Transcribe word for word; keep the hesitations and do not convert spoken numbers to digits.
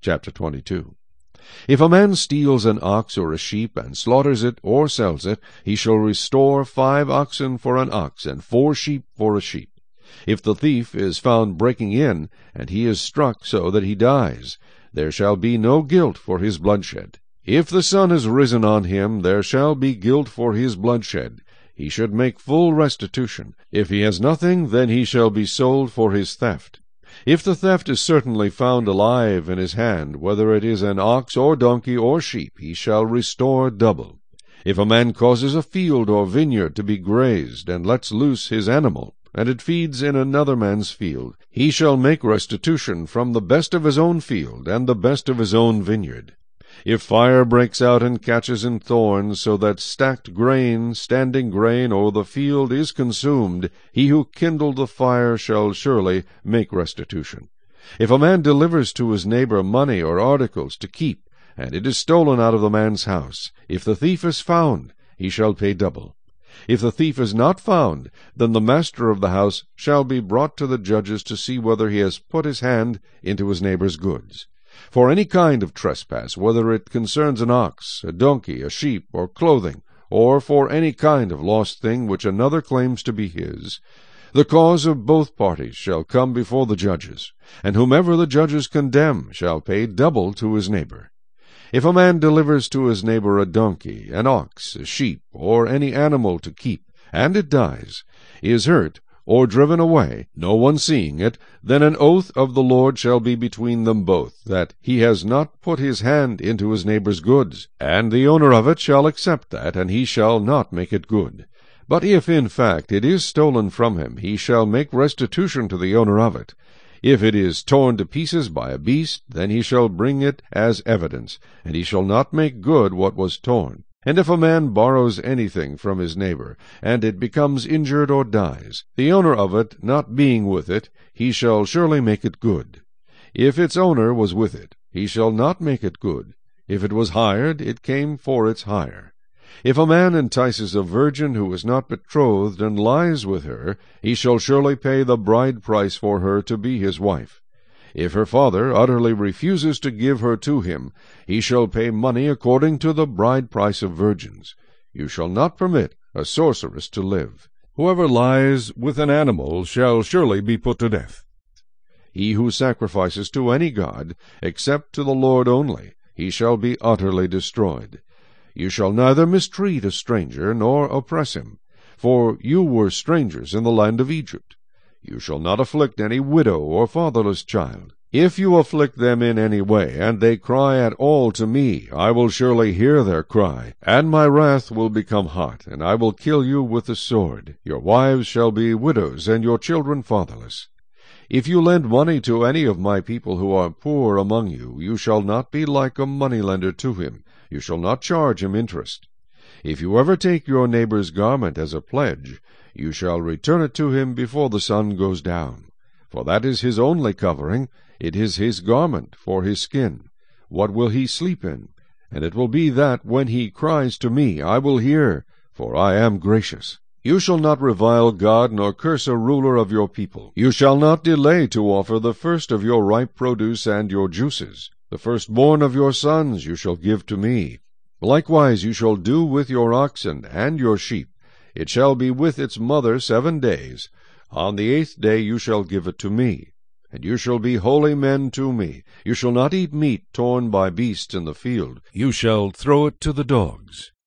Chapter twenty-two. If a man steals an ox or a sheep, and slaughters it, or sells it, he shall restore five oxen for an ox, and four sheep for a sheep. If the thief is found breaking in, and he is struck so that he dies, there shall be no guilt for his bloodshed. If the sun has risen on him, there shall be guilt for his bloodshed. He should make full restitution. If he has nothing, then he shall be sold for his theft. If the theft is certainly found alive in his hand, whether it is an ox or donkey or sheep, he shall restore double. If a man causes a field or vineyard to be grazed, and lets loose his animal, and it feeds in another man's field, he shall make restitution from the best of his own field and the best of his own vineyard. If fire breaks out and catches in thorns, so that stacked grain, standing grain, or the field is consumed, he who kindled the fire shall surely make restitution. If a man delivers to his neighbor money or articles to keep, and it is stolen out of the man's house, if the thief is found, he shall pay double. If the thief is not found, then the master of the house shall be brought to the judges to see whether he has put his hand into his neighbor's goods. For any kind of trespass, whether it concerns an ox, a donkey, a sheep, or clothing, or for any kind of lost thing which another claims to be his, the cause of both parties shall come before the judges, and whomever the judges condemn shall pay double to his neighbor. If a man delivers to his neighbor a donkey, an ox, a sheep, or any animal to keep, and it dies, is hurt, or driven away, no one seeing it, then an oath of the Lord shall be between them both, that he has not put his hand into his neighbor's goods, and the owner of it shall accept that, and he shall not make it good. But if in fact it is stolen from him, he shall make restitution to the owner of it. If it is torn to pieces by a beast, then he shall bring it as evidence, and he shall not make good what was torn. And if a man borrows anything from his neighbor, and it becomes injured or dies, the owner of it not being with it, he shall surely make it good. If its owner was with it, he shall not make it good. If it was hired, it came for its hire. If a man entices a virgin who is not betrothed, and lies with her, he shall surely pay the bride price for her to be his wife. If her father utterly refuses to give her to him, he shall pay money according to the bride price of virgins. You shall not permit a sorceress to live. Whoever lies with an animal shall surely be put to death. He who sacrifices to any god, except to the Lord only, he shall be utterly destroyed. You shall neither mistreat a stranger nor oppress him, for you were strangers in the land of Egypt. You shall not afflict any widow or fatherless child. If you afflict them in any way, and they cry at all to me, I will surely hear their cry, and my wrath will become hot, and I will kill you with the sword. Your wives shall be widows, and your children fatherless. If you lend money to any of my people who are poor among you, you shall not be like a moneylender to him. You shall not charge him interest. If you ever take your neighbor's garment as a pledge, you shall return it to him before the sun goes down. For that is his only covering, it is his garment for his skin. What will he sleep in? And it will be that, when he cries to me, I will hear, for I am gracious. You shall not revile God, nor curse a ruler of your people. You shall not delay to offer the first of your ripe produce and your juices. The firstborn of your sons you shall give to me. Likewise you shall do with your oxen and your sheep. It shall be with its mother seven days. On the eighth day you shall give it to me. And you shall be holy men to me. You shall not eat meat torn by beasts in the field. You shall throw it to the dogs.